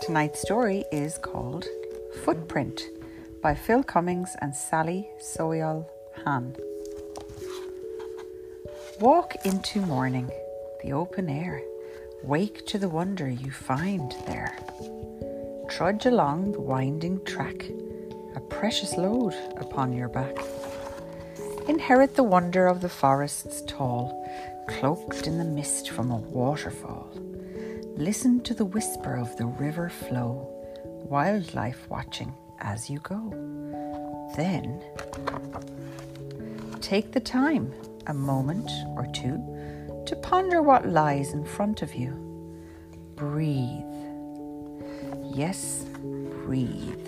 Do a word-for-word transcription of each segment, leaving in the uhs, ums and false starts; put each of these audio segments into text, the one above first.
Tonight's story is called Footprint by Phil Cummings and Sally Soyal Han. Walk into morning, the open air. Wake to the wonder you find there. Trudge along the winding track, a precious load upon your back. Inherit the wonder of the forests tall, cloaked in the mist from a waterfall. Listen to the whisper of the river flow, wildlife watching as you go. Then, take the time, a moment or two, to ponder what lies in front of you. Breathe. Yes, breathe.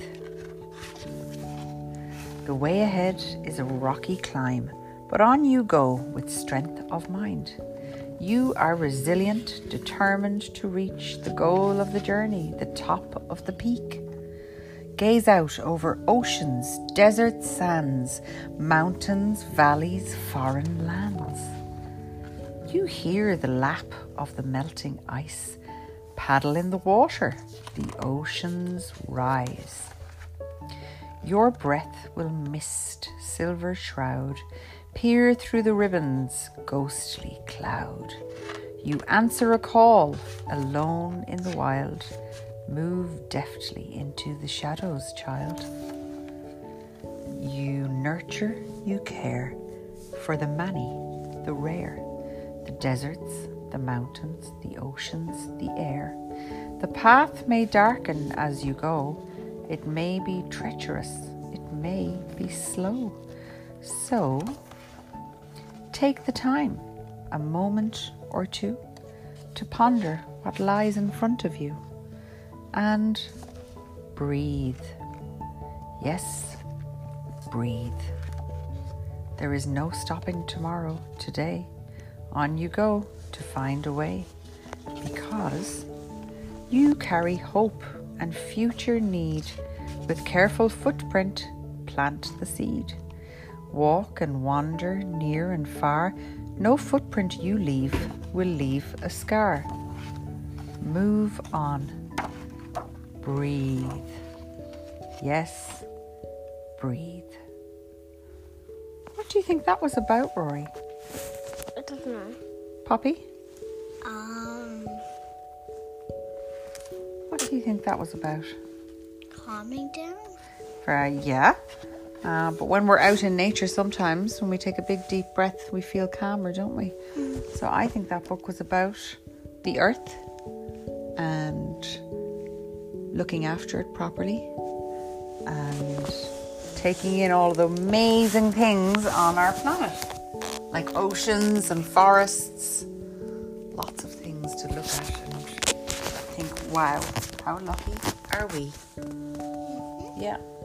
The way ahead is a rocky climb, but on you go with strength of mind. You are resilient, determined to reach the goal of the journey, the top of the peak. Gaze out over oceans, deserts, sands, mountains, valleys, foreign lands. You hear the lap of the melting ice. Paddle in the water, the oceans rise. Your breath will mist, silver shroud, peer through the ribbon's ghostly cloud. You answer a call, alone in the wild. Move deftly into the shadows, child. You nurture, you care for the many, the rare, the deserts, the mountains, the oceans, the air. The path may darken as you go. It may be treacherous, it may be slow. So, take the time, a moment or two, to ponder what lies in front of you. And breathe. Yes, breathe. There is no stopping tomorrow, today. On you go to find a way, because you carry hope and future need. With careful footprint, plant the seed. Walk and wander near and far. No footprint you leave will leave a scar. Move on. Breathe. Yes, breathe. What do you think that was about, Rory? I don't know. Poppy? Um, What do you think that was about? calming down? Uh, yeah. Uh, but when we're out in nature, sometimes when we take a big deep breath, we feel calmer, don't we? Mm. So I think that book was about the earth and looking after it properly and taking in all the amazing things on our planet, like oceans and forests. Lots of things to look at and think, wow, how lucky are we? Yeah.